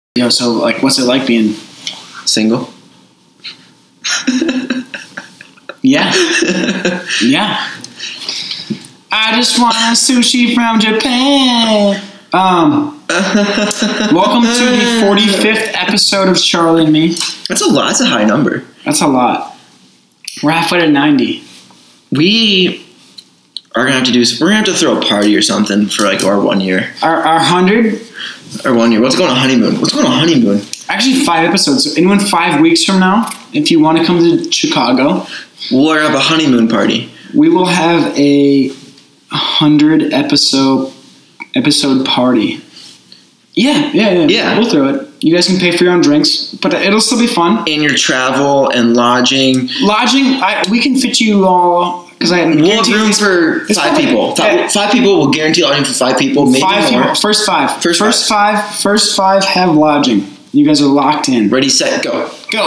Yo, so like, what's it like being single? Yeah. Yeah. I just want sushi from Japan. Welcome to the 45th episode of Charlie and Me. That's a lot. That's a high number. That's a lot. We're halfway to 90. We are gonna have to we're gonna have to throw a party or something for like our 1 year. Our 100? Our 1 year. What's going on honeymoon? What's going on honeymoon? Actually, 5 episodes. So anyone 5 weeks from now, if you want to come to Chicago, we'll have a honeymoon party. We will have a 100 episode party. Yeah. We'll throw it. You guys can pay for your own drinks, but it'll still be fun. And your travel and lodging. We can fit you all because we'll have room for 5 people. 5 people. We'll guarantee lodging for 5 people. Maybe 5 more. people. First five have lodging. You guys are locked in. Ready, set, go.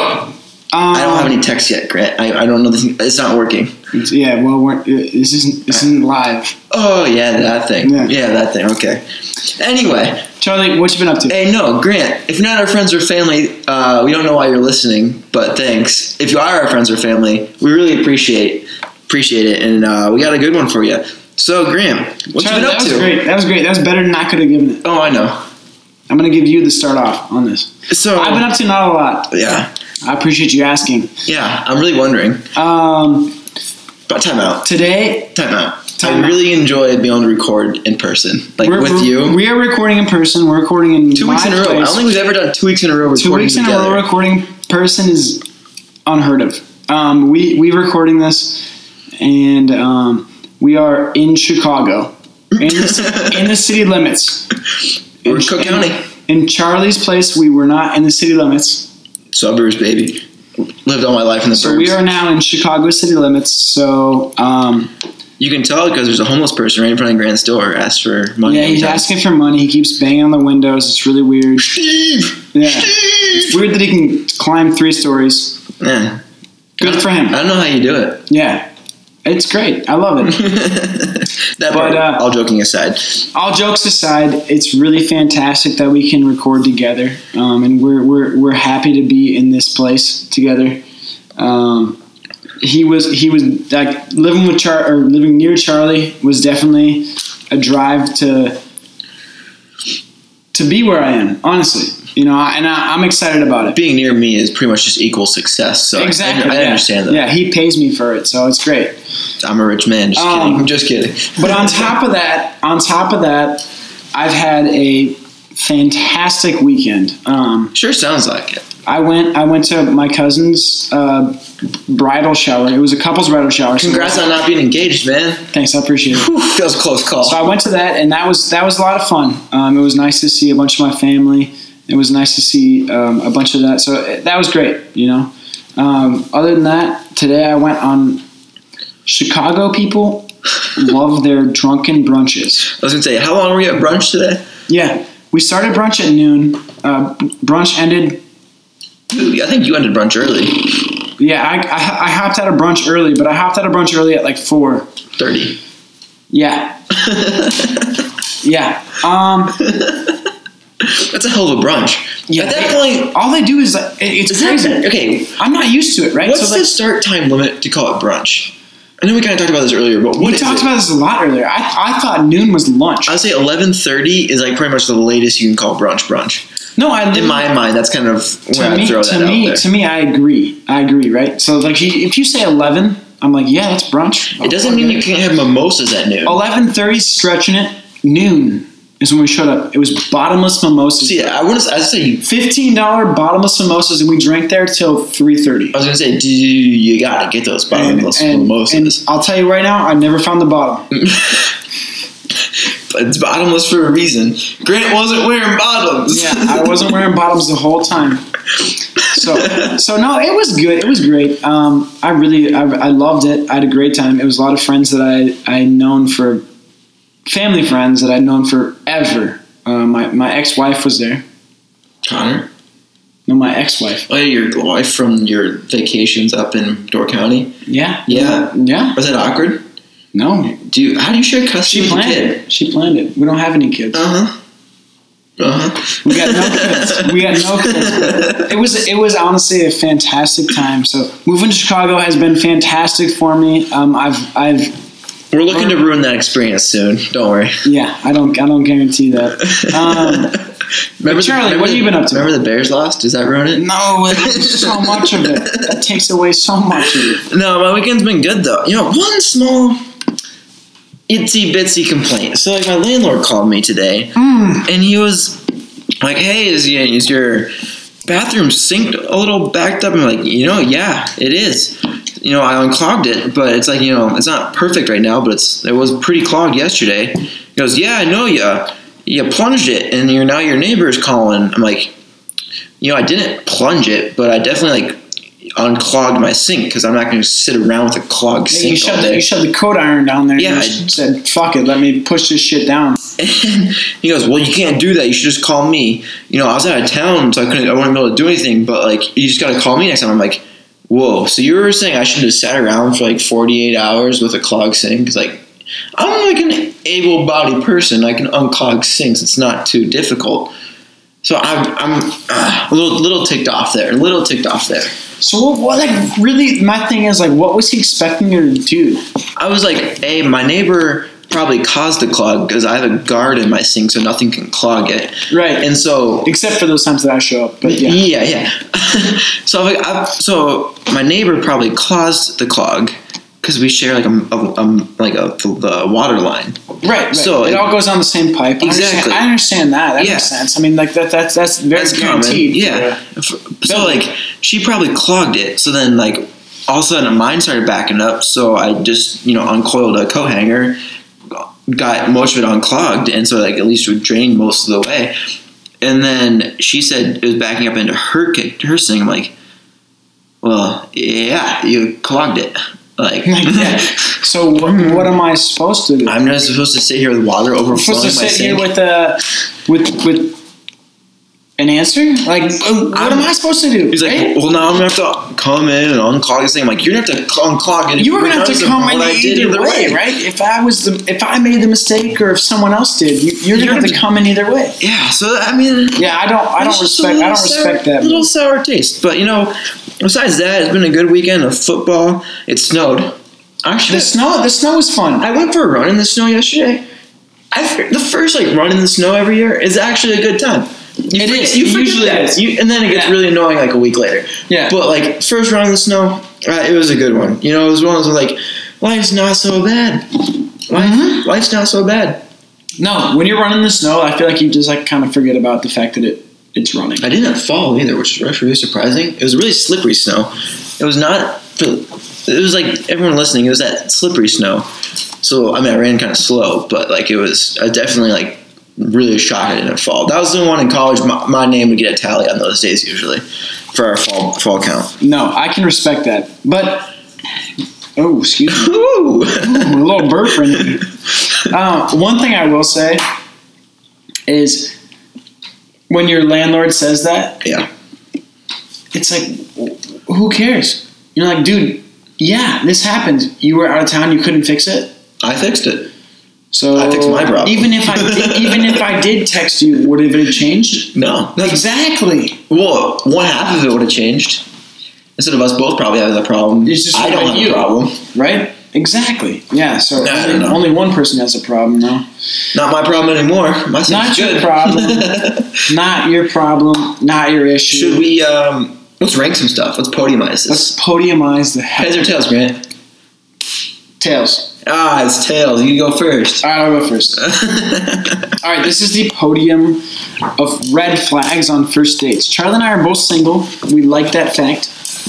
I don't have any text yet, Grant. I don't know this. It's not working. Yeah, well, this isn't live. Oh yeah, that thing. Yeah, that thing. Okay. Anyway, Charlie, what you been up to? Hey, no, Grant. If you're not our friends or family, we don't know why you're listening, but thanks. If you are our friends or family, we really appreciate it, and we got a good one for you. So, Grant, what Charlie, you been up to? That was great. That was better than I could have given it. Oh, I know. I'm gonna give you the start off on this. So I've been up to not a lot. Yeah. I appreciate you asking. Yeah, I'm really wondering. But time out. I really enjoy being able to record in person, with you. We are recording in person. We're recording in 2 weeks in a row. I don't think we've ever done 2 weeks in a row recording 2 weeks in together. a row recording in person is unheard of. We're recording this, and we are in Chicago, in the city limits. We're in Cook County. In Charlie's place, we were not in the city limits. Suburbs, baby. Lived all my life in the suburbs. So we are now in Chicago city limits. So you can tell because there's a homeless person right in front of Grant's door. Asked for money. Yeah, he's asking for money. He keeps banging on the windows. It's really weird. Steve. Yeah, it's weird that he can climb 3 stories. Yeah, good for him. I don't know how you do it. Yeah, it's great. I love it. All joking aside. All jokes aside, it's really fantastic that we can record together, and we're happy to be in this place together. He was like living near Charlie was definitely a drive to be where I am. Honestly, I'm excited about it. Being near me is pretty much just equal success. So exactly, I understand that. Yeah, he pays me for it, so it's great. I'm a rich man. Just kidding. I'm just kidding. But on top of that, I've had a fantastic weekend. Sure sounds like it. I went to my cousin's bridal shower. It was a couple's bridal shower. Congrats on not being engaged, man. Thanks, I appreciate it. Whew, that was a close call. So I went to that, and that was a lot of fun. It was nice to see a bunch of my family. It was nice to see a bunch of that. So that was great, Other than that, today I went on Chicago people love their drunken brunches. I was going to say, how long were you at brunch today? Yeah. We started brunch at noon. Brunch ended... Dude, I think you ended brunch early. Yeah, I hopped out of brunch early, but I hopped out of brunch early at like 4:30. Yeah. Yeah. That's a hell of a brunch. Yeah, at that point, all they do is it's crazy. Okay, I'm not used to it, right? What's the start time limit to call it brunch? I know we kind of talked about this earlier, but we talked about this a lot earlier. I thought noon was lunch. I'd say 11:30 is like pretty much the latest you can call brunch. No, in my mind, that's kind of where I throw that out there. To me, I agree, right? So like, if you say 11, I'm like, yeah, that's brunch. It doesn't mean you can't have mimosas at noon. 11:30 stretching it. Noon is when we showed up. It was bottomless mimosas. See, I'd say $15 bottomless mimosas, and we drank there till 3:30. I was gonna say, you gotta get those bottomless mimosas. And I'll tell you right now, I never found the bottom. It's bottomless for a reason. Grant wasn't wearing bottoms. Yeah, I wasn't wearing bottoms the whole time. So no, it was good. It was great. I loved it. I had a great time. It was a lot of friends that I known for, family friends that I'd known forever. My ex-wife was there. Connor? No, my ex-wife. Oh, yeah, your wife from your vacations up in Door County? Yeah. Yeah. Was that awkward? No. How do you share custody with a kid? She planned it. We don't have any kids. Uh-huh. We got no kids. We got no kids. It was honestly a fantastic time. So moving to Chicago has been fantastic for me. We're looking to ruin that experience soon. Don't worry. Yeah, I don't guarantee that. Charlie, what have you been up to? Remember the Bears lost? Does that ruin it? No, so much of it. That takes away so much of it. No, my weekend's been good though. One small itsy bitsy complaint. So like my landlord called me today, and he was like, "Hey, is your bathroom sink a little backed up?" I'm like, yeah, it is. I unclogged it, but it's like, it's not perfect right now, but it was pretty clogged yesterday. He goes, "Yeah, I know you plunged it, and now your neighbor's calling." I'm like, I didn't plunge it, but I definitely unclogged my sink because I'm not going to sit around with a clogged sink all day. You shoved the coat iron down there. Yeah, and you said, "Fuck it, let me push this shit down." And he goes, "Well, you can't do that. You should just call me." I was out of town, so I wasn't able to do anything. But like, you just got to call me next time. I'm like, whoa. So you were saying I should have sat around for like 48 hours with a clogged sink? Because like, I'm like an able-bodied person. I can unclog sinks. It's not too difficult. So I'm a little ticked off there. So what? Like, really, my thing is like, what was he expecting you to do? I was like, hey, my neighbor probably caused the clog because I have a guard in my sink, so nothing can clog it. Right. And so, except for those times that I show up. But yeah. So my neighbor probably caused the clog. Because we share like the water line, right? So it all goes on the same pipe. Exactly, I understand that. That makes sense. I mean, like that's very guaranteed. Yeah. So like she probably clogged it. So then like all of a sudden mine started backing up. So I just uncoiled a coat hanger, got most of it unclogged, and so like at least it would drain most of the way. And then she said it was backing up into her sink. I'm like, well, yeah, you clogged it. Like yeah. So what am I supposed to do? I'm not supposed to sit here with water overflowing. I'm supposed to sit here with an answer? Like, what am I supposed to do? He's like, well, now I'm gonna have to come in and unclog this thing. I'm like, you're gonna have to unclog it. You were gonna have to come in either way, right? If I made the mistake, or if someone else did, you're gonna have to come in either way. Yeah. So I mean, yeah, I don't respect that. A little sour taste, but besides that, it's been a good weekend of football. It snowed. Actually, the snow was fun. I went for a run in the snow yesterday. The first run in the snow every year is actually a good time. It usually is. And then it gets really annoying like a week later. Yeah. But like first run in the snow, it was a good one. It was one of those like, life's not so bad. Life's not so bad. No, when you're running in the snow, I feel like you just like kind of forget about the fact that it's running. I didn't fall either, which was really surprising. It was really slippery snow. It was not. It was like everyone listening. It was that slippery snow. So I mean, I ran kind of slow, but like it was. I definitely like really shocked I didn't fall. That was the one in college. My name would get a tally on those days usually for our fall count. No, I can respect that, but excuse me, a little burp in it. One thing I will say is when your landlord says that, it's like, who cares? You're like, dude, yeah, this happened. You were out of town. You couldn't fix it. I fixed it. So I fixed my problem. Even if I did text you, would it have changed? No. Exactly. Well, one half of it would have changed. Instead of us both probably having the problem, I don't have a problem. Right? Exactly. Yeah, so only one person has a problem now. Not my problem anymore. My not your problem. Not your problem. Not your issue. Should we, let's rank some stuff. Let's podiumize this. Let's podiumize the heck. Heads or tails, Grant? Tails. It's tails. You go first. All right, I'll go first. All right, this is the podium of red flags on first dates. Charlie and I are both single. We like that fact.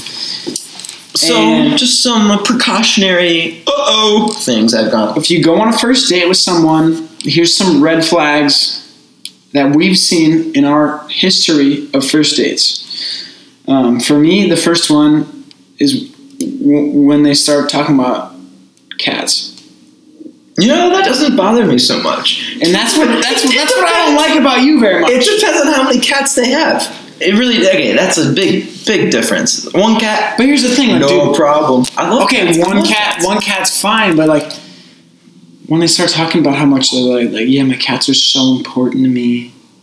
So, just some precautionary things I've got. If you go on a first date with someone, here's some red flags that we've seen in our history of first dates. For me, the first one is when they start talking about cats. That doesn't bother me so much. And that's what I don't like about you very much. It depends on how many cats they have. It really, that's a big difference. One cat, but here's the thing, no problem. I love cats. One cat's fine, but like when they start talking about how much they're like, yeah, my cats are so important to me.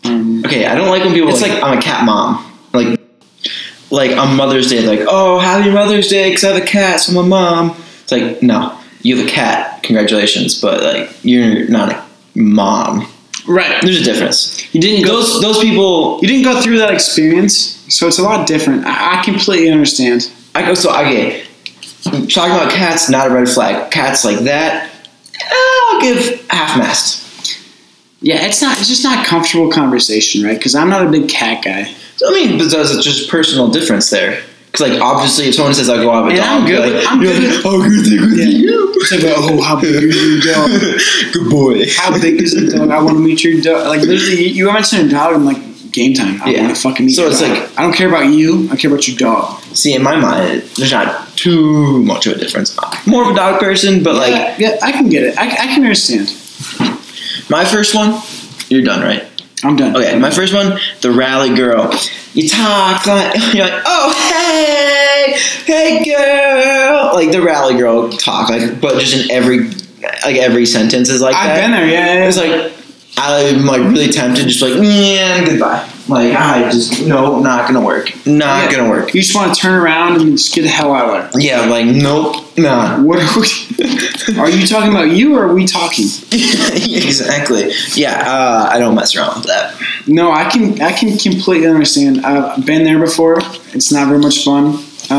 Okay, I don't like when people It's like, I'm a cat mom. Like on Mother's Day, like, oh, happy Mother's Day because I have a cat, so I'm a mom. It's like, no, you have a cat, congratulations, but like you're not a mom. Right. There's a difference. You didn't go. Those people. You didn't go through that experience, so it's a lot different. I completely understand. Okay. Talking about cats, not a red flag. Cats like that, I'll give half-mast. Yeah, it's just not comfortable conversation, right? Because I'm not a big cat guy. I mean, but there's just personal difference there. Because, like, obviously, if someone says, I'll go have a And dog, I'm good. like, I'm good. Oh, good thing with you. It's like, oh, how big is your dog? Good boy. How big is the dog? I want to meet your dog. Like, literally, you haven't seen a dog in, like, game time. I want to fucking meet so your it's dog. like, I don't care about you. I care about your dog. See, in my mind, there's not too much of a difference. More of a dog person, but, like... Yeah, I can get it. I can understand. My first one, you're done, right? I'm done. Okay, my first one, the rally girl. You talk like, you're like, oh, hey girl. Like the rally girl talk, like, but just in every sentence is like I've that. been there, yeah. It's like, I'm like really tempted, just like, yeah, goodbye. Like, no, not gonna work. Not gonna work. You just want to turn around and just get the hell out of there. Yeah, like, nope, nah. What are you talking about? You or are we talking? Exactly. Yeah, I don't mess around with that. No, I can completely understand. I've been there before. It's not very much fun.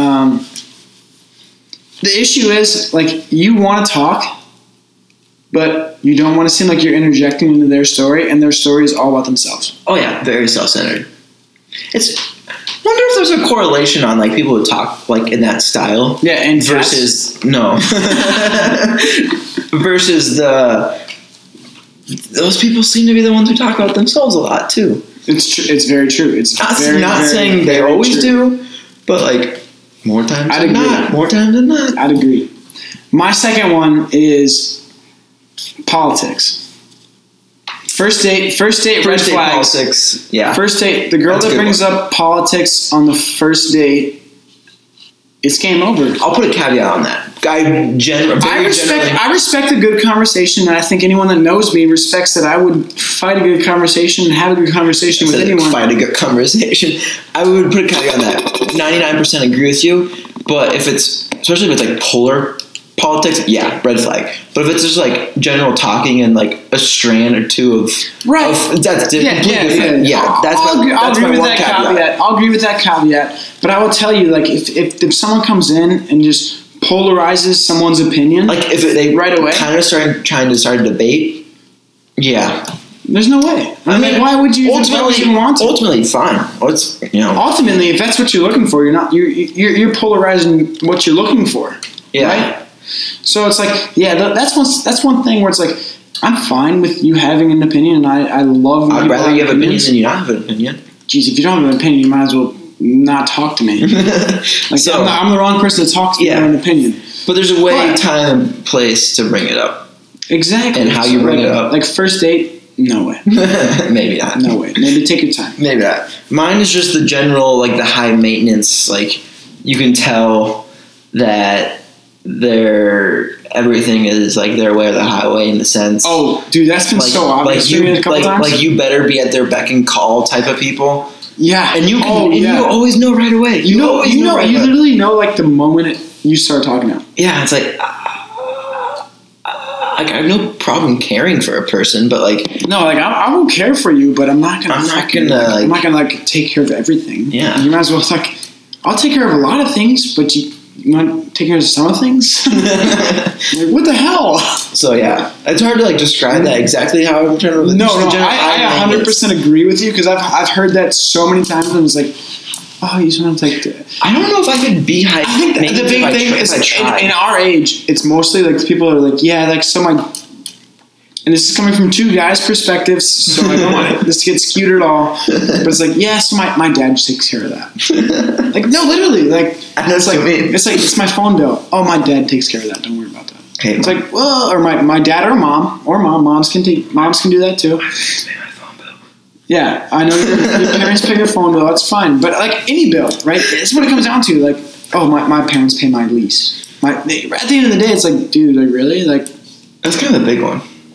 The issue is, like, you want to talk, but you don't want to seem like you're interjecting into their story, and their story is all about themselves. Oh yeah, very self-centered. I wonder if there's a correlation on like people who talk like in that style. Yeah, and versus versus those people seem to be the ones who talk about themselves a lot too. It's very true. It's not very, saying they always do, but like more times than not. More times than not. I'd agree. My second one is politics. First date, red flags. Politics, yeah. First date, the girl that brings up politics on the first date, it's game over. I'll put a caveat on that. I respect a good conversation, and I think anyone that knows me respects that I would fight a good conversation and have a good conversation with anyone. Fight a good conversation. I would put a caveat on that. 99% agree with you, but especially if it's like polar politics, yeah, red flag. But if it's just like general talking and like a strand or two of that's different. Yeah. I'll agree with that caveat. I'll agree with that caveat. But I will tell you, like, if someone comes in and just polarizes someone's opinion, like if they right away kind of trying to start a debate, yeah. There's no way. I mean, why would you even want to? Ultimately, fine. Ultimately, if that's what you're looking for, you're polarizing what you're looking for. Yeah. Right? So it's like, yeah, that's one thing where it's like, I'm fine with you having an opinion, and I love. I'd rather you have opinions than you not have an opinion. Jeez, if you don't have an opinion, you might as well not talk to me. Like, so, I'm the wrong person to talk to about an opinion. But there's a way, time, and place to bring it up. Exactly. And how you bring it up. Like first date, no way. Maybe not. No way. Maybe take your time. Maybe not. Mine is just the general, like the high maintenance. Like you can tell that everything is like their way or the highway in the sense. Oh, dude, that's been so obvious to me a couple times. Like you better be at their beck and call type of people. Yeah, and you always know right away. You literally know like the moment you start talking to them. Yeah, it's like I have no problem caring for a person, but like no, like I will care for you, but I'm not gonna like take care of everything. Yeah, you might as well like I'll take care of a lot of things, but you want to take care of some of things? Like, what the hell? So yeah, it's hard to like describe that exactly how I'm trying to. No, I 100% agree with you because I've heard that so many times and it's like, oh, you just want to take. I don't know if I could be high. I think the big thing is in our age, it's mostly like people are like, yeah, like so my. And this is coming from two guys' perspectives, so I don't want this to get skewed at all. But it's like, yeah, so my dad just takes care of that. Like, no, literally, like it's my phone bill. Oh, my dad takes care of that. Don't worry about that. Okay, it's like, well, or my dad or mom, moms can do that too. My parents pay my phone bill. Yeah, I know your parents pay your phone bill. That's fine, but like any bill, right? It's what it comes down to. Like, oh, my parents pay my lease. At the end of the day, it's like, dude, like really, like that's kind of a big one.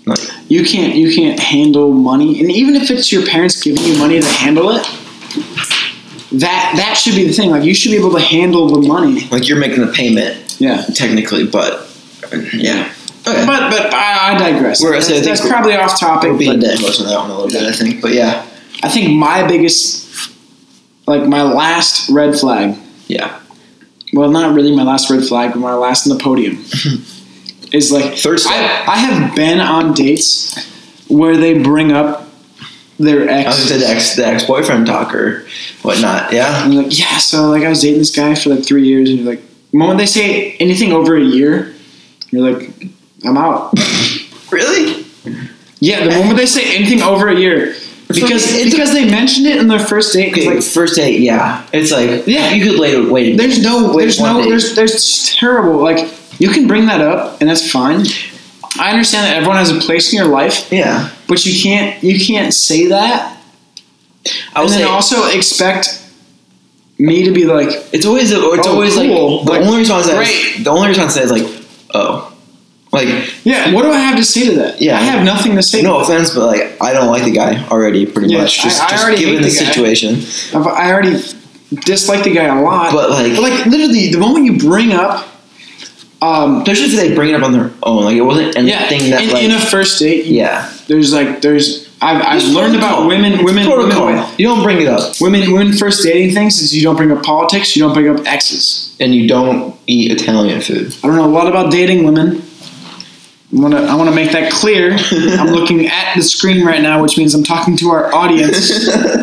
Like, you can't handle money, and even if it's your parents giving you money to handle it, that should be the thing. Like, you should be able to handle the money. like you're making the payment, Yeah. technically, but yeah. Okay. But I digress. That's probably off topic. We'll be but dead horse on that one a little bit, I think. But yeah. I think my biggest, like my last red flag. Yeah. Well, not really my last red flag, but my last on the podium is like Third step. I have been on dates where they bring up their ex. I was gonna say the ex-boyfriend talk or whatnot. Yeah. And like, yeah, so like I was dating this guy for like 3 years, and you're like, the moment they say anything over a year, you're like, I'm out. Really? Yeah, the moment they say anything over a year, because they mentioned it in their first date. Okay, Like, first date, yeah. It's like, Yeah. you could wait. There's terrible. Like, you can bring that up, and that's fine. I understand that everyone has a place in your life, Yeah. but you can't say that, and then also expect me to be like, It's always cool. like the Like, only response great. is like, oh. Like, yeah, what do I have to say to that? Yeah. I have nothing to say. no to that. offense, but like I don't like the guy already pretty Yeah, much. Just I already given hate the the guy. situation. I already dislike the guy a lot, But like literally the moment you bring up, especially if they bring it up on their own, like it wasn't anything that in a first date, yeah. there's I've learned about women Protocol. You don't bring it up, women first dating things is you don't bring up politics, you don't bring up exes. and you don't eat Italian food. I don't know a lot about dating women. I want to make that clear. I'm looking at the screen right now, which means I'm talking to our audience.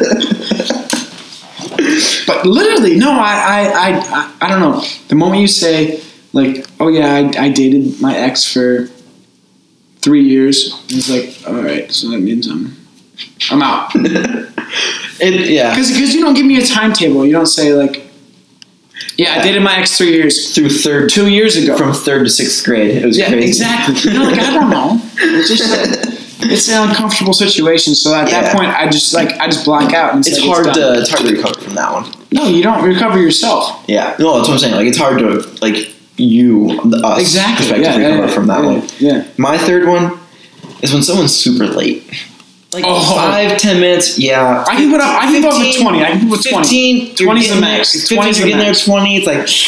But literally, no, I don't know. The moment you say like, oh yeah, I dated my ex for 3 years, it's like, all right, so that means I'm out. Yeah. Because you don't give me a timetable. You don't say like, yeah, I dated my ex 3 years. Through 2 years ago. From 3rd to 6th grade. It was crazy. Exactly. You know, like, I don't know. It's just it's an uncomfortable situation. So at that point, I just black out. And It's like, hard done. it's hard to recover from that one. No, you don't recover yourself. Yeah. No, that's what I'm saying. Like it's hard to us perspective recover from that one. Yeah. My third one is when someone's super late. Like 5-10 minutes, yeah. I can put up with 20. I can put up with 20. 20 is the max. 20 is getting there. 20, it's like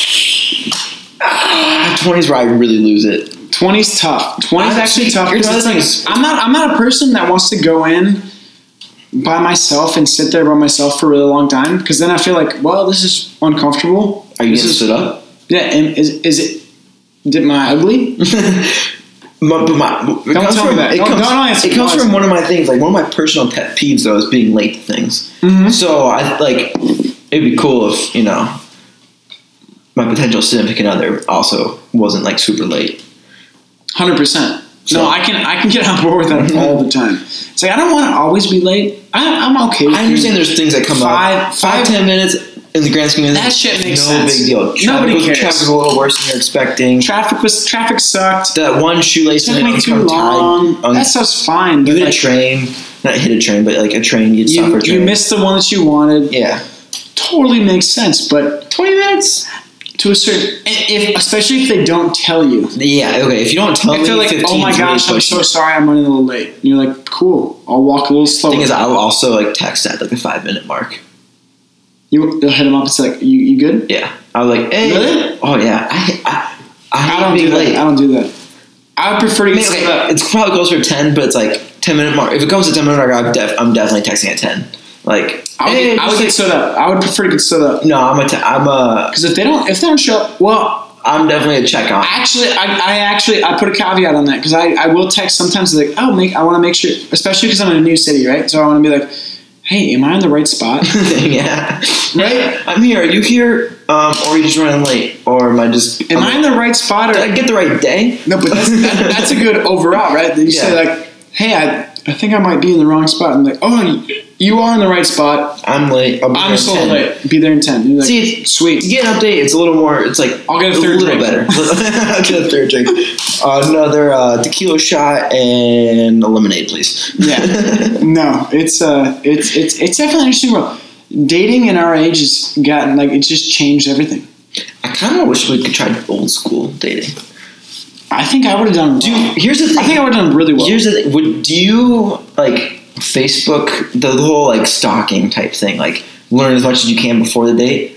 20 is where I really lose it. 20 is tough. 20 is actually tough. Here's Because the it's thing. like, I'm not a person that wants to go in by myself and sit there by myself for a really long time. Because then I feel like, well, this is uncomfortable. Are you getting stood up? Yeah. And is my ugly? Don't tell me that. It comes from one of my things, like one of my personal pet peeves, though, is being late to things. Mm-hmm. So I like it'd be cool if my potential significant other also wasn't like super late. 100%. So- No, I can get on board with that all the time. It's like I don't want to always be late. I'm okay with I understand there's things that come up. 5-10 minutes in the grand scheme of things. That shit makes no sense. big deal. Nobody cares. Traffic's a little worse than you're expecting. Traffic sucked. That one shoelace It took me too long. That stuff's fine. You but hit a like, train. Not hit a train, but like a train. You'd stop for a train. You missed the one that you wanted. Yeah. Totally makes sense, but 20 minutes? to a certain, especially if they don't tell you. Yeah, okay. If you don't tell If me, they're like, 15 oh my is really gosh, I'm pushing so it. sorry, I'm running a little late. And you're like, cool, I'll walk a little slower. Thing is, I'll also like text at like the 5-minute mark. You'll hit them up. It's like, you good? Yeah, I was like, hey, Really? oh yeah, I don't being do late. that. I don't do that. I would prefer to get Okay, set up. it's probably closer to 10, but it's like 10-minute mark. If it comes to 10-minute mark, I'm definitely texting at 10. Like, I would get stood up. I would prefer to get stood up. No, I'm a Because if they don't show up, well, I'm definitely a check on. I put a caveat on that because I will text sometimes like, I want to make sure, especially because I'm in a new city, right? So I want to be like, hey, am I in the right spot? Yeah. Right? I'm here. Are you here? Or are you just running late? Or am I just... Am I in the right spot? Did I get the right day? No, but that's a good overall, right? Then you say like, hey, I think I might be in the wrong spot. I'm like, oh, you are in the right spot. I'm late. I'm just a little late. Be there in 10. You're like, see, sweet. You get an update. It's a little more. It's like I'll get a third little drink. better. I'll get a third drink. Another tequila shot and a lemonade, please. Yeah. No, it's definitely interesting. World. Dating in our age has gotten it's just changed everything. I kind of wish we could try old school dating. I think I would have done. Here's the thing. I think I would have done really well. Here's the thing. Do you like Facebook, the whole like stalking type thing? Like learn as much as you can before the date?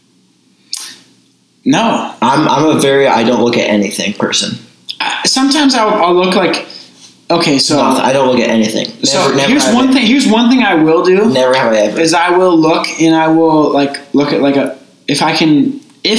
No. I'm a very I don't look at anything person. Sometimes I'll look like. Okay, so I don't look at anything. Never here's one thing. Here's one thing I will do. Never have I ever. Is I will look and I will look at if I can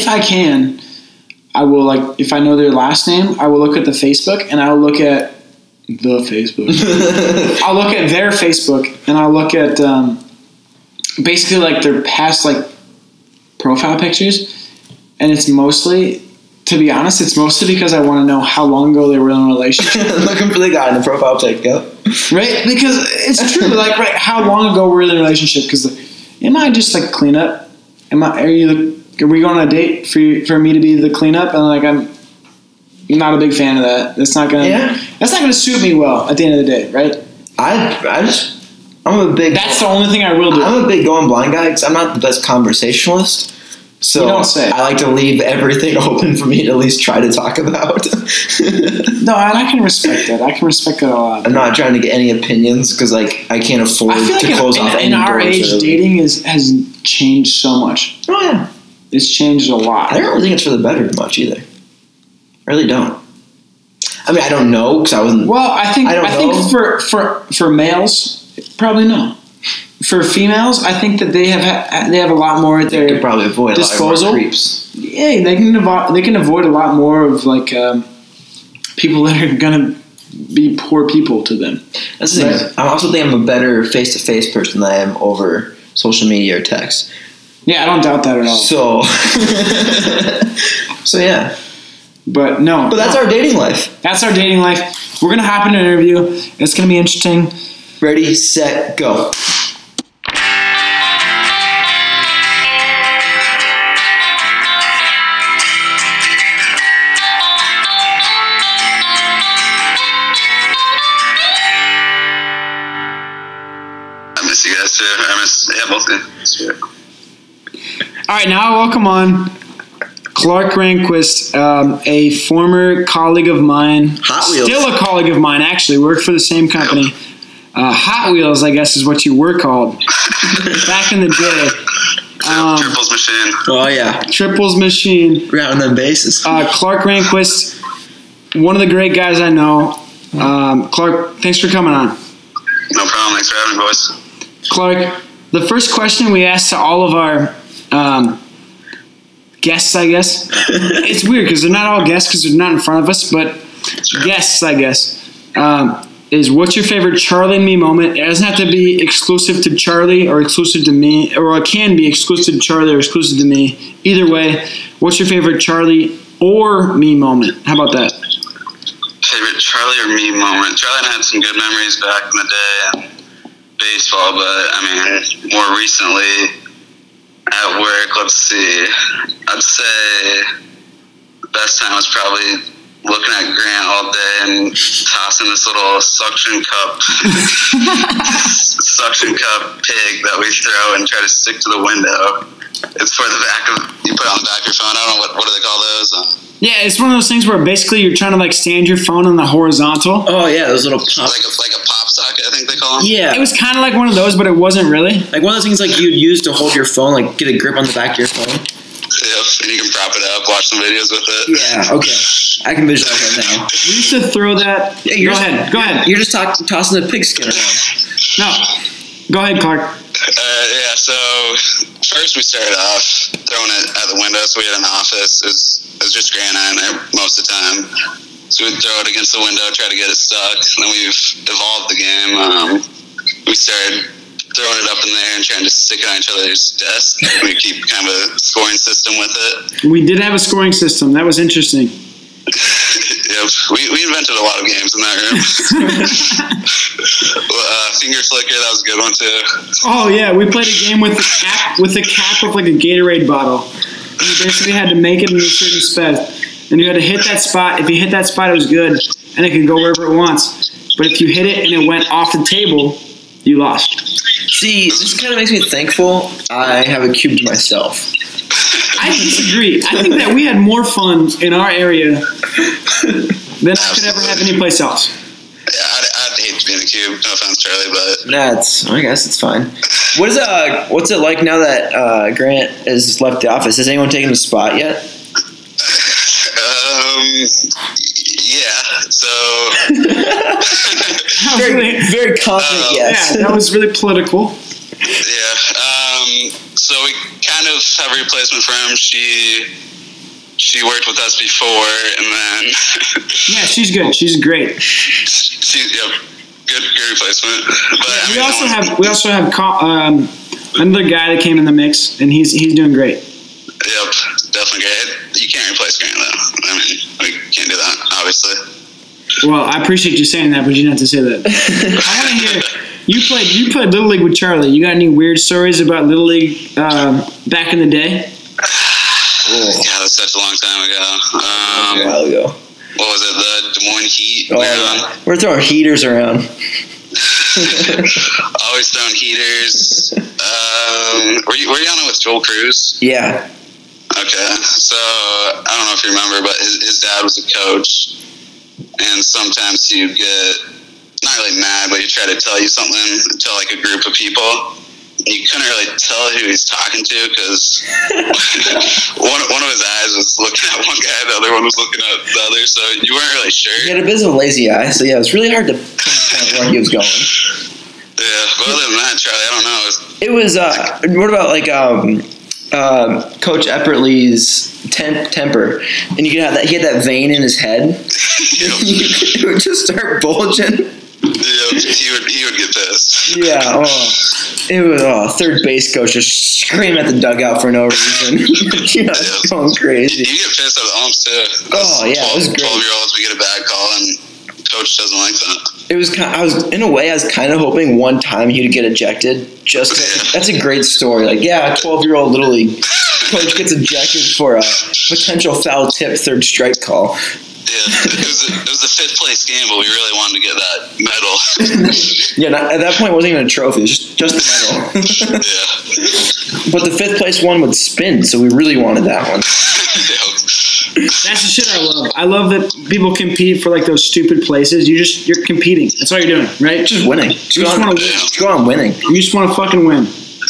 I will if I know their last name I will look at the Facebook and I'll look at the Facebook. I'll look at their Facebook and I'll look at basically their past profile pictures, and it's mostly. To be honest, it's mostly because I want to know how long ago they were in a relationship. Looking for the guy in the profile pic, yep. Right? Because it's true. How long ago were we in a relationship? Because am I just cleanup? Are we going on a date for me to be the cleanup? And I'm not a big fan of that. That's not gonna suit me well at the end of the day, right? That's the only thing I will do. I'm a big going blind guy because I'm not the best conversationalist. So you don't say. I like to leave everything open for me to at least try to talk about. No, and I can respect that. I can respect that a lot. I'm not trying to get any opinions because I can't afford to close off any doors. In our age, dating has changed so much. Oh yeah, it's changed a lot. I don't really think it's for the better much either. I really don't. I mean, I don't know because I wasn't. Well, I think for males, probably no. For females, I think that they have a lot more at their probably avoid disposal. A lot more creeps. Yeah, they can avoid a lot more of people that are gonna be poor people to them. That's the thing. I also think I'm a better face-to-face person than I am over social media or text. Yeah, I don't doubt that at all. So yeah. But no. But that's our dating life. That's our dating life. We're gonna hop into an interview. It's gonna be interesting. Ready, set, go. All right, now I welcome on Clark Rehnquist, a former colleague of mine. Hot Wheels. Still a colleague of mine, actually. Worked for the same company. Hot Wheels, I guess, is what you were called back in the day. Triples machine. Oh, yeah. Triples machine. Round them bases. Clark Rehnquist, one of the great guys I know. Clark, thanks for coming on. No problem. Thanks for having me, boys. Clark, the first question we ask to all of our guests, I guess. It's weird because they're not all guests because they're not in front of us, but guests, I guess, is what's your favorite Charlie and me moment? It doesn't have to be exclusive to Charlie or exclusive to me, or it can be exclusive to Charlie or exclusive to me. Either way, what's your favorite Charlie or me moment? How about that? Favorite Charlie or me moment? Charlie and I had some good memories back in the day in baseball, but more recently at work, let's see. I'd say the best time was probably looking at Grant all day and tossing this little suction cup pig that we throw and try to stick to the window. It's for the back of, you put it on the back of your phone. I don't know, what do they call those? Yeah, it's one of those things where basically you're trying to stand your phone on the horizontal. Oh yeah, those little pop. Like a pop socket, I think they call them. Yeah, it was kind of like one of those, but it wasn't really. Like one of those things you'd use to hold your phone, get a grip on the back of your phone. Yep, and you can prop it up, watch some videos with it. Yeah, okay. I can visualize that now. We used to throw that. Yeah, go ahead. You're just tossing the pigskin around. No, go ahead, Clark. So first we started off throwing it at the window. So we had an office. It was just Grant and I in there most of the time. So we'd throw it against the window, try to get it stuck. And then we've evolved the game. We started throwing it up in there and trying to stick it on each other's desk. We keep kind of a scoring system with it. We did have a scoring system. That was interesting. Yep, we invented a lot of games in that room. Finger flicker, that was a good one too. Oh yeah, we played a game with a cap of a Gatorade bottle. And you basically had to make it in a certain spot, and you had to hit that spot. If you hit that spot, it was good, and it could go wherever it wants. But if you hit it and it went off the table, you lost. See, this kind of makes me thankful I have a cube to myself. I disagree. I think that we had more fun in our area than I could ever have anyplace else. Yeah, I'd hate to be in the cube. No offense, Charlie, but I guess it's fine. What's it like now that Grant has left the office? Has anyone taken the spot yet? Yeah. So very confident. Yes. Yeah, that was really political. yeah. So we kind of have a replacement for him. She worked with us before, and then Yeah, she's good. She's great. good replacement. But Yeah, I mean, we also have another guy that came in the mix, and he's doing great. Yep, definitely great. You can't replace Grant though. I mean, we can't do that, obviously. Well, I appreciate you saying that, but you didn't have to say that. I want to hear you played Little League with Charlie. You got any weird stories about Little League back in the day? Yeah, that was such a long time ago. A while ago. What was it? The Des Moines Heat. Oh, yeah. We're throwing heaters around. Always throwing heaters. Were you on it with Joel Cruz? Yeah. Okay, so I don't know if you remember, but his dad was a coach, and sometimes he would get not really mad, but he'd try to tell you something, tell like a group of people. You couldn't really tell who he's talking to because one of his eyes was looking at one guy, the other one was looking at the other, so you weren't really sure. He had a bit of a lazy eye, so yeah, it was really hard to pinpoint where he was going. Yeah, but other than that, Charlie, I don't know. It was, what about like Coach Epperly's temper? And you could have that, he had that vein in his head. It would just start bulging. Yeah, he would get pissed. Yeah, it was third base coach just screaming at the dugout for no reason. Going crazy. You get pissed at the umps too. It was great. 12-year-olds, we get a bad call, and coach doesn't like that. It was I was kind of hoping one time he'd get ejected. That's a great story. Like, yeah, a 12-year-old Little League coach gets ejected for a potential foul tip third strike call. Yeah, it was a fifth place game, but we really wanted to get that medal. Yeah, at that point, it wasn't even a trophy; it was just a medal. Yeah. But the fifth place one would spin, so we really wanted that one. That's the shit I love. I love that people compete for like those stupid places. You're competing. That's all you're doing, right? Just winning. Just go on winning. You just want to fucking win.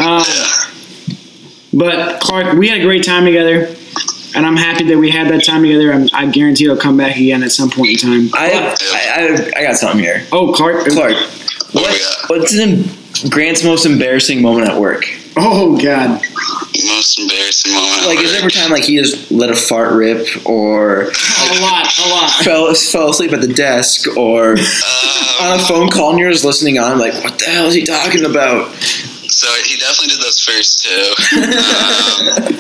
But Clark, we had a great time together. And I'm happy that we had that time together. I guarantee it'll come back again at some point in time. I got something here. Oh, Clark. What's Grant's most embarrassing moment at work? Oh, God. Most embarrassing moment at like, work. is there ever time like he just let a fart rip or a lot fell asleep at the desk or on a phone call and you're just listening on like, what the hell is he talking about? So he definitely did those first two.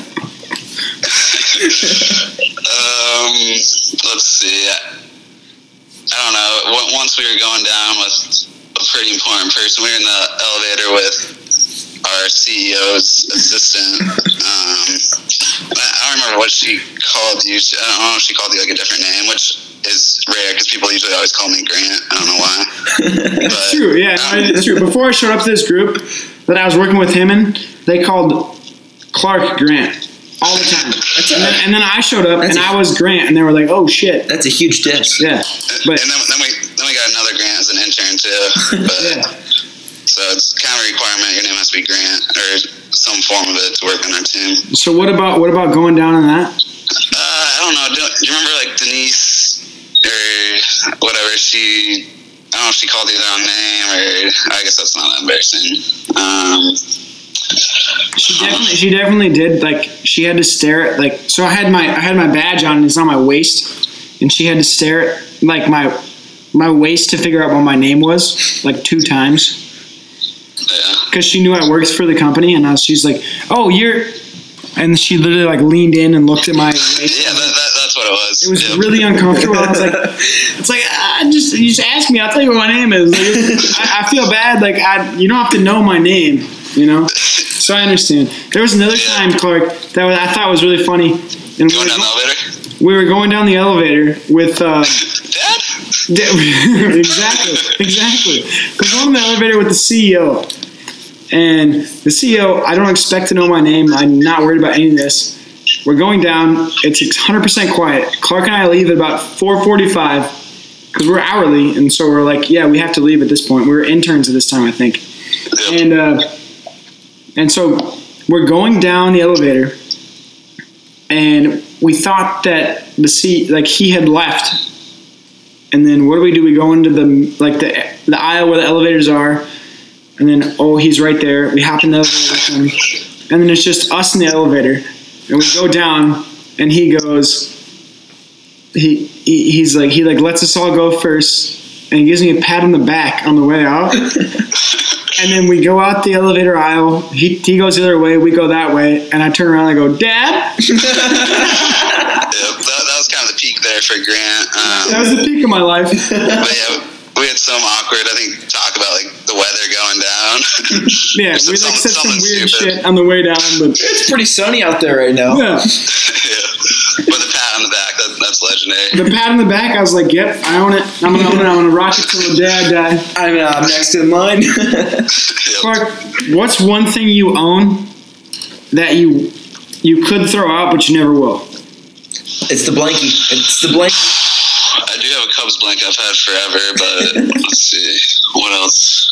Let's see. I don't know. Once we were going down with a pretty important person, we were in the elevator with our CEO's assistant. I don't remember what she called you. I don't know if she called you like a different name, which is rare because people usually always call me Grant. I don't know why. It's true. Yeah, it's true. Before I showed up to this group that I was working with him in, they called Clark Grant. All the time. And then I showed up and I was Grant and they were like, oh shit. That's a huge diss. Yeah. But, and then we got another Grant as an intern too. But, yeah. So it's kind of a requirement your name has to be Grant or some form of it to work on our team. So what about going down on that? I don't know. Do you remember like Denise or whatever? I don't know if she called you the wrong name or I guess that's not that embarrassing. She definitely did. Like she had to stare at so I had my badge on and it's on my waist, and she had to stare at like my waist to figure out what my name was like 2 times. Yeah. Because she knew I worked for the company, and she's like, "Oh, you're," and she literally like leaned in and looked at my waist. Yeah, that's what it was. It was really uncomfortable. I was like, "It's like you just ask me. I'll tell you what my name is." Like, I feel bad. Like you don't have to know my name. You know, so I understand. There was another time, Clark, that I thought was really funny. And going down the elevator? We were going down the elevator with Dad? exactly. We're going down the elevator with the CEO, and the CEO. I don't expect to know my name. I'm not worried about any of this. We're going down. It's 100% quiet. Clark and I leave at about 4:45. because we're hourly, and so we're like, yeah, we have to leave at this point. We were interns at this time, I think, and so we're going down the elevator, and we thought that the seat, like he had left, and then what do? We go into the aisle where the elevators are, and then he's right there. We hop in the elevator with him, and then it's just us in the elevator, and we go down, and he goes. He lets us all go first, and he gives me a pat on the back on the way out. And then we go out the elevator aisle. He goes the other way, we go that way, and I turn around and I go, Dad? Yeah, that was kind of the peak there for Grant. That was the peak of my life. But yeah, we had some awkward, I think, talk about like the weather going down. Yeah, we said some weird shit on the way down, but It's pretty sunny out there right now. yeah. Yeah. But the pat on the back, that's legendary. The pat on the back, I was like, yep, I own it. I'm gonna own it. I'm gonna rock it till the day I die. I'm next in line. Clark, what's one thing you own that you could throw out but you never will? It's the blankie. It's the blankie. I do have a Cubs blanket I've had forever, but let's see. What else?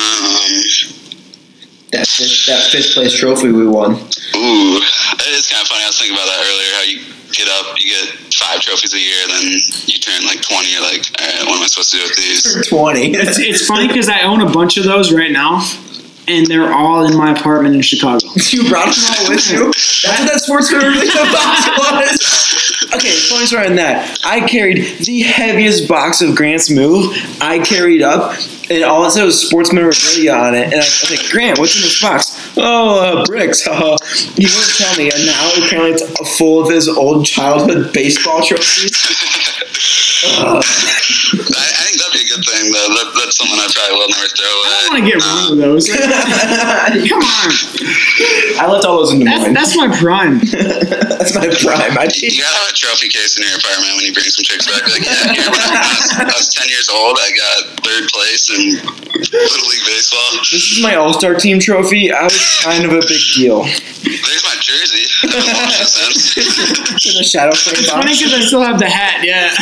That fifth place trophy we won. Ooh, it is kind of funny. I was thinking about that earlier, how you get up, you get 5 trophies a year, then you turn like 20, you're like, all right, what am I supposed to do with these? 20. It's funny because I own a bunch of those right now, and they're all in my apartment in Chicago. You brought them all with you? That's what that sports memorabilia box was. Okay, funny story on that. I carried the heaviest box of Grant's Move. I carried up, and all it said was sports memorabilia on it. And I was like, Grant, what's in this box? Oh, bricks. He wouldn't tell me. And now apparently it's full of his old childhood baseball trophies. I think that'd be a good thing, though. That's something I probably will never throw away. I don't want to get rid of those. Come on. I left all those in Des Moines. That's my prime. That's my prime. You gotta have a trophy case in your apartment when you bring some chicks back. Like, yeah, here, when I was 10 years old, I got 3rd place in Little League Baseball. This is my All-Star team trophy. I was kind of a big deal. There's my jersey. I haven't washed it since. In the shadow frame It's funny because I still have the hat, yeah.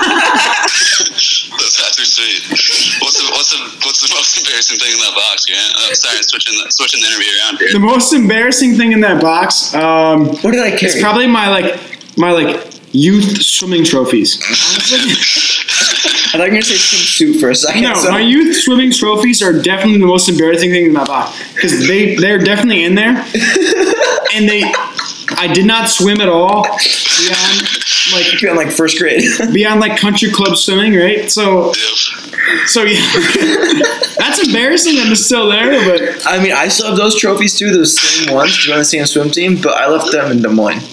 Those hats are sweet. What's the most embarrassing thing in that box, Grant? I'm sorry, switching the interview around here. The most embarrassing thing in that box, What did I carry? it's probably my youth swimming trophies. I thought you were going to say swimsuit for a second. No, my youth swimming trophies are definitely the most embarrassing thing in my box because they're definitely in there, and I did not swim at all beyond like first grade. beyond like country club swimming, right? So yeah, that's embarrassing that it's still there, but I mean, I still have those trophies too, those same ones, to run the same swim team, but I left them in Des Moines.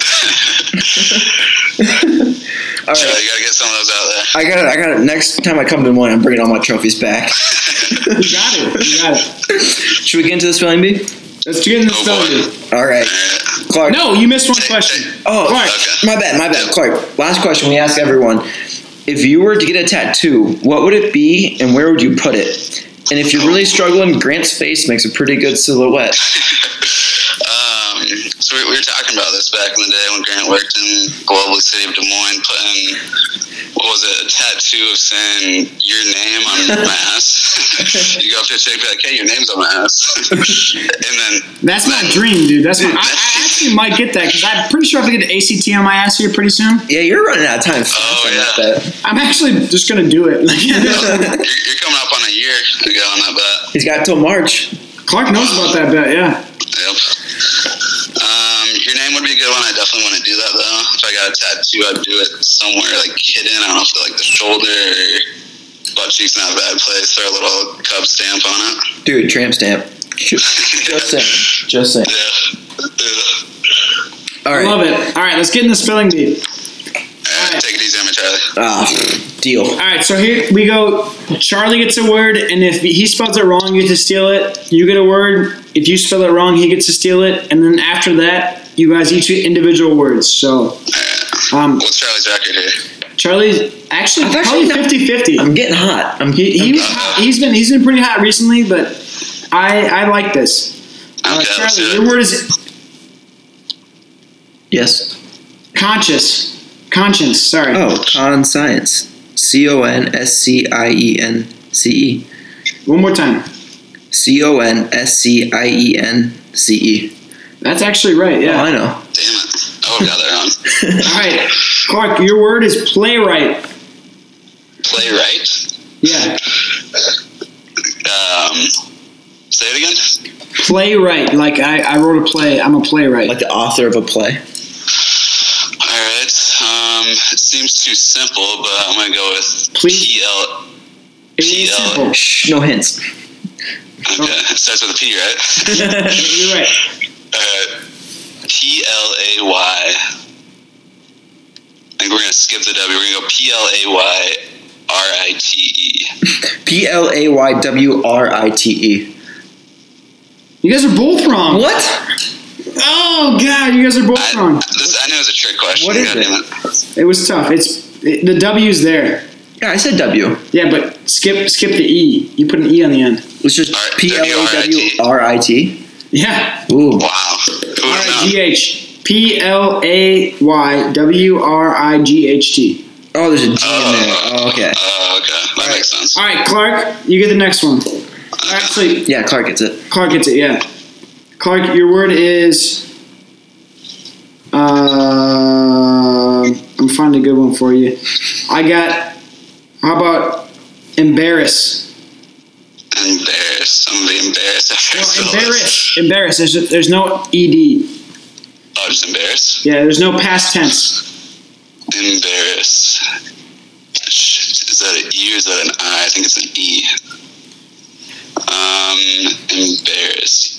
All right. So you gotta get some of those out there. I got it. Next time I come to Des Moines, I'm bringing all my trophies back. you got it. Should we get into the spelling bee? Let's get in the Oh, spelling boy. bee. All right. Clark. No, you missed one question. Oh, Clark. Okay. my bad. Clark, last question we ask everyone. If you were to get a tattoo, what would it be and where would you put it? And if you're really struggling, Grant's face makes a pretty good silhouette. So we were talking about this back in the day when Grant worked in Global City of Des Moines, putting, what was it, a tattoo of saying your name on my ass. You go up to a chick and be like, hey, your name's on my ass. And then That's my dream, dude. I actually might get that because I'm pretty sure I have to get an ACT on my ass here pretty soon. Yeah, you're running out of time. Oh, yeah. That. I'm actually just gonna do it. you're coming up on a year ago on that bet. He's got till March. Clark knows about that bet, yeah. Yep. Your name would be a good one. I definitely want to do that though. If I got a tattoo, I'd do it somewhere like hidden. I don't know if like the shoulder or butt cheeks, not a bad place. Throw a little Cub stamp on it. Dude, tramp stamp. Just saying. Yeah. All I right. love it. All right, let's get in the spelling bee. Take it easy on me, Charlie. Deal. All right, so here we go. Charlie gets a word, and if he spells it wrong, you get to steal it. You get a word. If you spell it wrong, he gets to steal it. And then after that, you guys each get individual words. So, What's Charlie's record here? Charlie's actually probably 50-50. I'm getting hot. He's been pretty hot recently, but I like this. Okay, let's Charlie, do your it. word is Yes. conscience. Sorry. Oh, con science. Consience. One more time. Consience. That's actually right, Oh, yeah. I know. Damn it. I would have got that wrong. All right. Clark, your word is playwright. Playwright. Yeah. Say it again. Playwright. Like I wrote a play. I'm a playwright. Like the author of a play. All right. It seems too simple, but I'm gonna go with Please. It is simple. Shh, no hints. Okay, it starts with a P, right? You're right. Play. I think we're gonna skip the W. We're gonna go Playwrite. Playwrite. You guys are both wrong. What? Oh God, you guys are both wrong. I knew it was a trick question. What is God it? damn it. It was tough. The W's there. Yeah, I said W. Yeah, but skip the E. You put an E on the end. It's just Alright, Plawrit. Yeah. Ooh. Wow. Who would have known? R-I-G-H. Playwright. Oh, there's a G in there. Oh, okay. Okay. That makes sense. All right, Clark, you get the next one. Actually, Yeah, Clark gets it. Clark gets it, yeah. Clark, your word is... I'm finding a good one for you. How about embarrass? Embarrassed. I'm gonna be embarrassed after I No, spell this. embarrass. There's no ED. Oh, just embarrassed? Yeah, there's no past tense. Embarrassed. Shit. Is that an E or is that an I? I think it's an E. Embarrassed.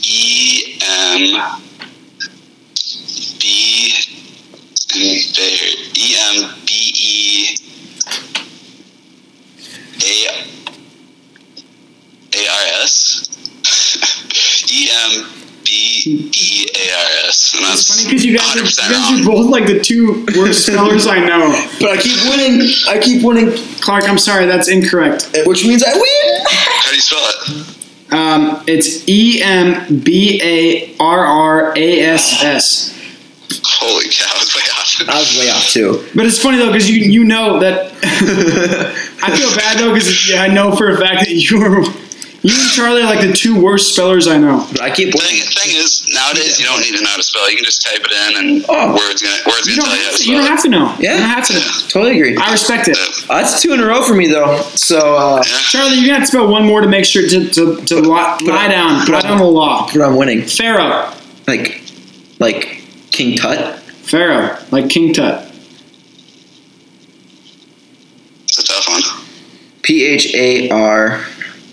EMBEARS. And It's that's funny because you guys 100% are wrong. both like the two worst spellers I know. But I keep winning. Clark, I'm sorry, that's incorrect. Which means I win. How do you spell it? It's EMBARRASS. Holy cow, I was way off. I was way off too. But it's funny though because you know that. I feel bad though because I know for a fact that you and Charlie are like the two worst spellers I know. But I keep winning. Thing is, nowadays you don't need to know how to spell. You can just type it in, and words gonna You tell you how to spell don't have to know. Yeah. You don't have to know. Totally agree. I respect it. That's 2 in a row for me though. So Charlie, you're gonna have to spell one more to make sure to lie down the law. but I'm winning. Pharaoh. Like King Tut. Pharaoh, like King Tut. It's a tough one. PHAROH.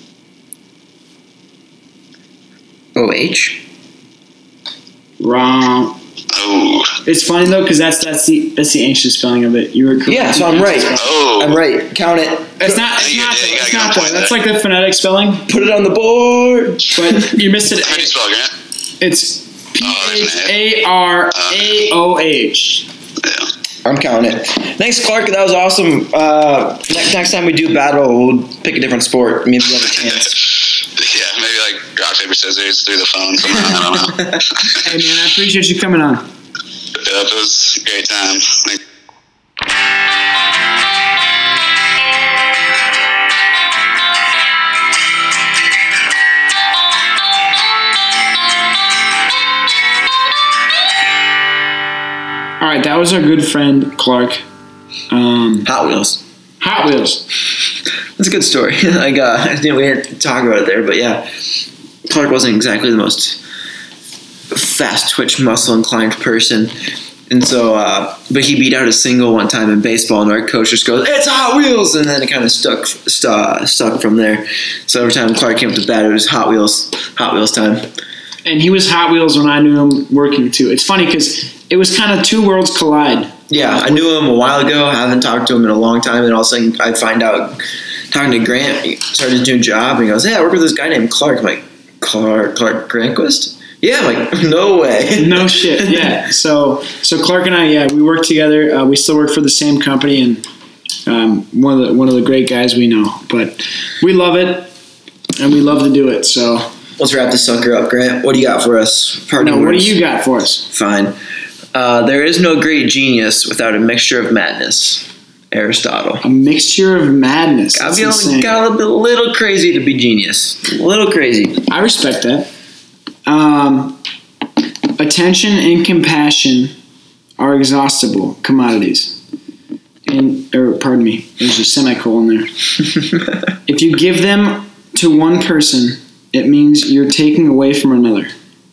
Wrong. Oh. It's funny though because that's the ancient spelling of it. You were correct. Yeah, so I'm right. Oh. I'm right. Count it. It's not. It's You not. gotta It's go not point though. That's there. like the phonetic spelling, Put it on the board. but you missed it. How do you spell Grant? It's there's an PHARAOH. Yeah. I'm counting it. Thanks, Clark. That was awesome. Next time we do battle, we'll pick a different sport. Maybe we'll have a chance. Yeah, maybe like rock, paper, scissors through the phone somehow. I don't know. Hey man, I appreciate you coming on. It was a great time. All right, that was our good friend Clark. Hot Wheels. Hot Wheels. That's a good story. We didn't talk about it there, but yeah. Clark wasn't exactly the most fast twitch, muscle inclined person. And so, but he beat out a single one time in baseball, and our coach just goes, "It's Hot Wheels!" And then it kind of stuck from there. So every time Clark came up to bat, it was Hot Wheels time. And he was Hot Wheels when I knew him working too. It's funny because it was kind of two worlds collide. Yeah, I knew him a while ago. I haven't talked to him in a long time, and all of a sudden I find out, talking to Grant, he started his new job, and he goes, "Hey, I work with this guy named Clark." I'm like, Clark Granquist? Yeah, I'm like, no way. No shit. Yeah. So Clark and I, we work together. We still work for the same company, and one of the great guys we know. But we love it, and we love to do it. So Let's wrap this sucker up, Grant. What do you got for us? what do you got for us? Fine. There is no great genius without a mixture of madness. Aristotle. A mixture of madness. Got That's to insane. be a little crazy to be genius. A little crazy. I respect that. Attention and compassion are exhaustible commodities. Pardon me, there's a semicolon there. If you give them to one person, it means you're taking away from another.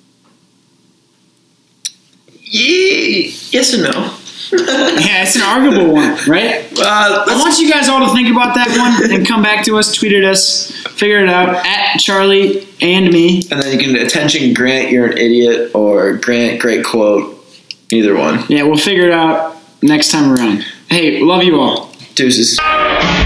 Yes and no. Yeah, it's an arguable one, right? I want you guys all to think about that one and come back to us, tweet at us, figure it out, at Charlie and me. And then you can attention Grant, you're an idiot, or Grant, great quote. Either one. Yeah, we'll figure it out next time around. Hey, love you all. Deuces.